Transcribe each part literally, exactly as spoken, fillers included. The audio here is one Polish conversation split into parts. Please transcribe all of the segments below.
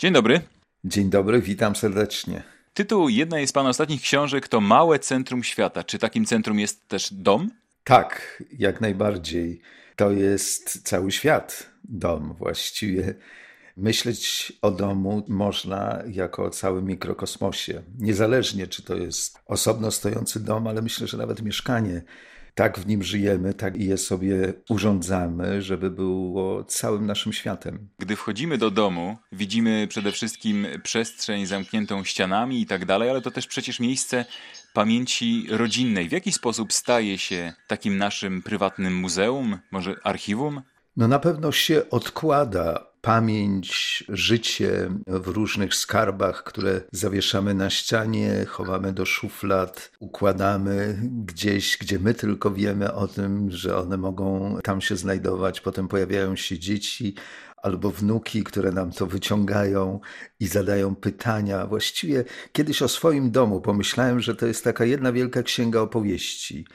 Dzień dobry. Dzień dobry, witam serdecznie. Tytuł jednej z Pana ostatnich książek to Małe centrum świata. Czy takim centrum jest też dom? Tak, jak najbardziej. To jest cały świat, dom właściwie. Myśleć o domu można jako o całym mikrokosmosie. Niezależnie, czy to jest osobno stojący dom, ale myślę, że nawet mieszkanie. Tak w nim żyjemy, tak i je sobie urządzamy, żeby było całym naszym światem. Gdy wchodzimy do domu, widzimy przede wszystkim przestrzeń zamkniętą ścianami i tak dalej, ale to też przecież miejsce pamięci rodzinnej. W jaki sposób staje się takim naszym prywatnym muzeum, może archiwum? No na pewno się odkłada pamięć, życie w różnych skarbach, które zawieszamy na ścianie, chowamy do szuflad, układamy gdzieś, gdzie my tylko wiemy o tym, że one mogą tam się znajdować. Potem pojawiają się dzieci albo wnuki, które nam to wyciągają i zadają pytania. Właściwie kiedyś o swoim domu pomyślałem, że to jest taka jedna wielka księga opowieści,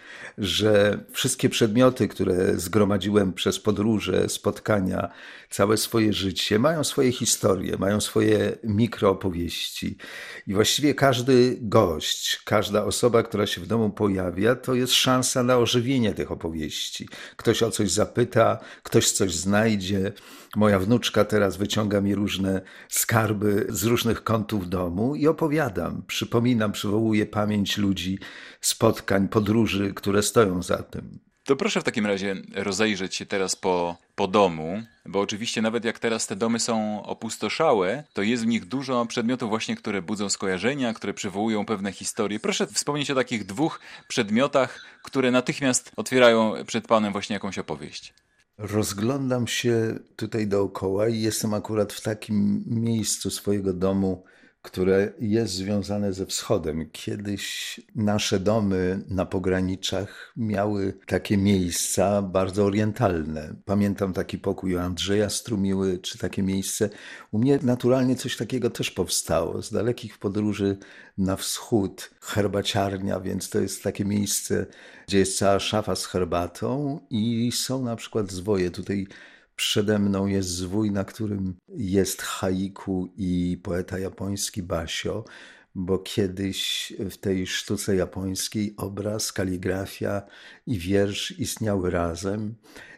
że wszystkie przedmioty, które zgromadziłem przez podróże, spotkania, całe swoje życie, mają swoje historie, mają swoje mikroopowieści. I właściwie każdy gość, każda osoba, która się w domu pojawia, to jest szansa na ożywienie tych opowieści. Ktoś o coś zapyta, ktoś coś znajdzie. Moja wnuczka teraz wyciąga mi różne skarby z różnych kątów domu i opowiadam, przypominam, przywołuję pamięć ludzi, spotkań, podróży, które stoją za tym. To proszę w takim razie rozejrzeć się teraz po, po domu, bo oczywiście nawet jak teraz te domy są opustoszałe, to jest w nich dużo przedmiotów właśnie, które budzą skojarzenia, które przywołują pewne historie. Proszę wspomnieć o takich dwóch przedmiotach, które natychmiast otwierają przed Panem właśnie jakąś opowieść. Rozglądam się tutaj dookoła i jestem akurat w takim miejscu swojego domu, które jest związane ze wschodem. Kiedyś nasze domy na pograniczach miały takie miejsca bardzo orientalne. Pamiętam taki pokój u Andrzeja Strumiły, czy takie miejsce. U mnie naturalnie coś takiego też powstało. Z dalekich podróży na wschód, herbaciarnia, więc to jest takie miejsce, gdzie jest cała szafa z herbatą i są na przykład zwoje. Tutaj przede mną jest zwój, na którym jest haiku i poeta japoński Basho, bo kiedyś w tej sztuce japońskiej obraz, kaligrafia i wiersz istniały razem.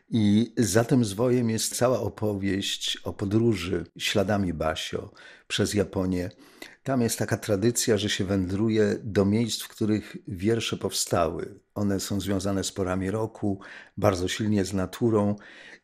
I za tym zwojem jest cała opowieść o podróży śladami Basho przez Japonię. Tam jest taka tradycja, że się wędruje do miejsc, w których wiersze powstały. One są związane z porami roku, bardzo silnie z naturą.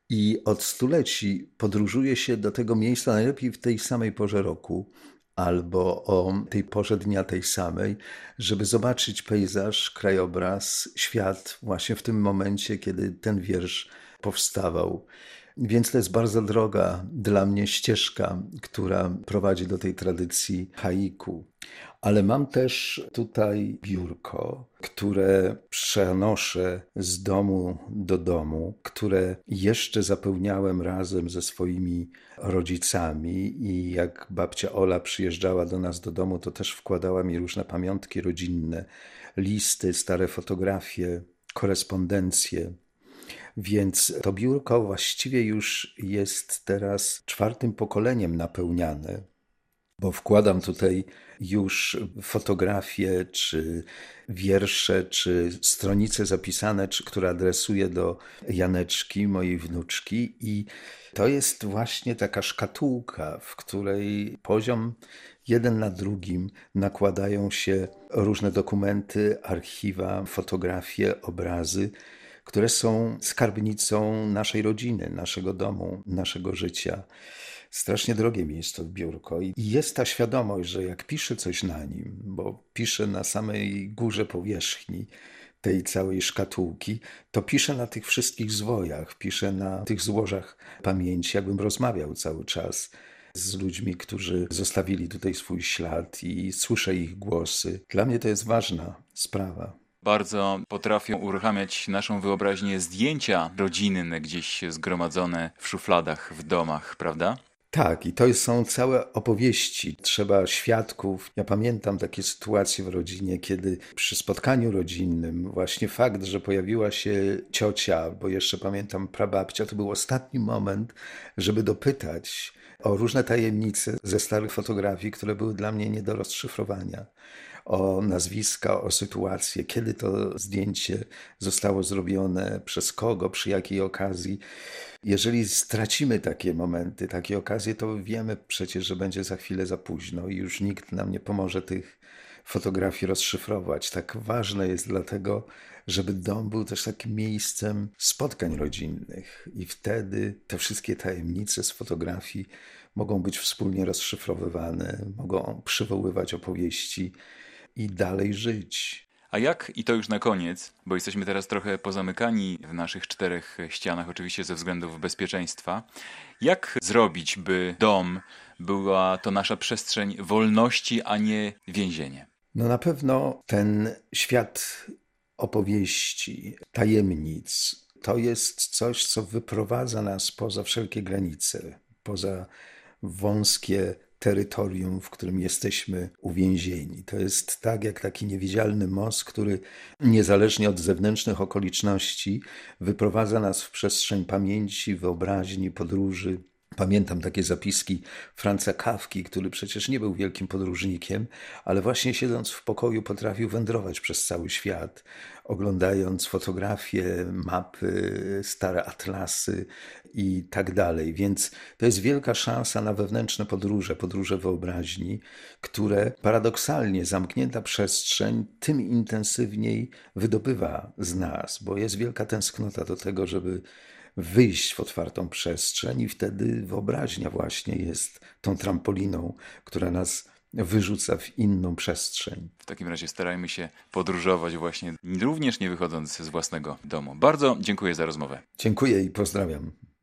I od stuleci podróżuje się do tego miejsca najlepiej w tej samej porze roku albo o tej porze dnia tej samej, żeby zobaczyć pejzaż, krajobraz, świat właśnie w tym momencie, kiedy ten wiersz powstawał. Więc to jest bardzo droga dla mnie ścieżka, która prowadzi do tej tradycji haiku. Ale mam też tutaj biurko, które przenoszę z domu do domu, które jeszcze zapełniałem razem ze swoimi rodzicami i jak babcia Ola przyjeżdżała do nas do domu, to też wkładała mi różne pamiątki rodzinne, listy, stare fotografie, korespondencje. Więc to biurko właściwie już jest teraz czwartym pokoleniem napełniane, bo wkładam tutaj już fotografie, czy wiersze, czy stronice zapisane, czy, które adresuję do Janeczki, mojej wnuczki. I to jest właśnie taka szkatułka, w której poziom jeden na drugim nakładają się różne dokumenty, archiwa, fotografie, obrazy, które są skarbnicą naszej rodziny, naszego domu, naszego życia. Strasznie drogie mi jest to biurko i jest ta świadomość, że jak piszę coś na nim, bo piszę na samej górze powierzchni tej całej szkatułki, to piszę na tych wszystkich zwojach, piszę na tych złożach pamięci, jakbym rozmawiał cały czas z ludźmi, którzy zostawili tutaj swój ślad i słyszę ich głosy. Dla mnie to jest ważna sprawa. Bardzo potrafią uruchamiać naszą wyobraźnię zdjęcia rodzinne gdzieś zgromadzone w szufladach, w domach, prawda? Tak, i to są całe opowieści. Trzeba świadków. Ja pamiętam takie sytuacje w rodzinie, kiedy przy spotkaniu rodzinnym właśnie fakt, że pojawiła się ciocia, bo jeszcze pamiętam prababcia, to był ostatni moment, żeby dopytać, o różne tajemnice ze starych fotografii, które były dla mnie nie do rozszyfrowania. O nazwiska, o sytuację, kiedy to zdjęcie zostało zrobione, przez kogo, przy jakiej okazji. Jeżeli stracimy takie momenty, takie okazje, to wiemy przecież, że będzie za chwilę za późno i już nikt nam nie pomoże tych fotografii rozszyfrować. Tak ważne jest dlatego, żeby dom był też takim miejscem spotkań rodzinnych i wtedy te wszystkie tajemnice z fotografii mogą być wspólnie rozszyfrowywane, mogą przywoływać opowieści i dalej żyć. A jak, i to już na koniec, bo jesteśmy teraz trochę pozamykani w naszych czterech ścianach, oczywiście ze względów bezpieczeństwa, jak zrobić, by dom była to nasza przestrzeń wolności, a nie więzienie? No na pewno ten świat opowieści, tajemnic, to jest coś, co wyprowadza nas poza wszelkie granice, poza wąskie terytorium, w którym jesteśmy uwięzieni. To jest tak jak taki niewidzialny most, który niezależnie od zewnętrznych okoliczności wyprowadza nas w przestrzeń pamięci, wyobraźni, podróży. Pamiętam takie zapiski Franza Kafki, który przecież nie był wielkim podróżnikiem, ale właśnie siedząc w pokoju potrafił wędrować przez cały świat, oglądając fotografie, mapy, stare atlasy i tak dalej. Więc to jest wielka szansa na wewnętrzne podróże, podróże wyobraźni, które paradoksalnie zamknięta przestrzeń tym intensywniej wydobywa z nas, bo jest wielka tęsknota do tego, żeby wyjść w otwartą przestrzeń i wtedy wyobraźnia właśnie jest tą trampoliną, która nas wyrzuca w inną przestrzeń. W takim razie starajmy się podróżować właśnie, również nie wychodząc z własnego domu. Bardzo dziękuję za rozmowę. Dziękuję i pozdrawiam.